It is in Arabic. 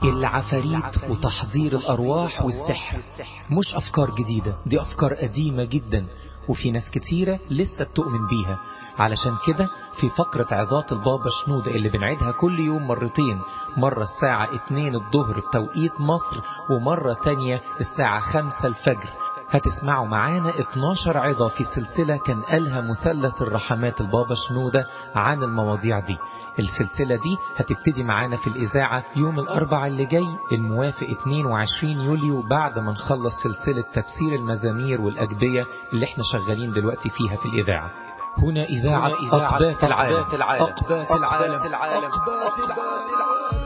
العفاريت وتحضير الأرواح والسحر مش أفكار جديدة، دي أفكار قديمة جدا، وفي ناس كتيرة لسه بتؤمن بيها. علشان كده في فقرة عظات البابا شنودة اللي بنعيدها كل يوم مرتين، مرة الساعة 2 الظهر بتوقيت مصر، ومرة تانية الساعة 5 الفجر، هتسمعوا معانا 12 عظة في سلسلة كان قالها مثلث الرحمات البابا شنودة عن المواضيع دي. السلسلة دي هتبتدي معانا في الإذاعة يوم الأربعاء اللي جاي الموافق 22 يوليو، بعد ما نخلص سلسلة تفسير المزامير والأجبية اللي احنا شغالين دلوقتي فيها في الإذاعة. هنا إذاعة أقبات العالم.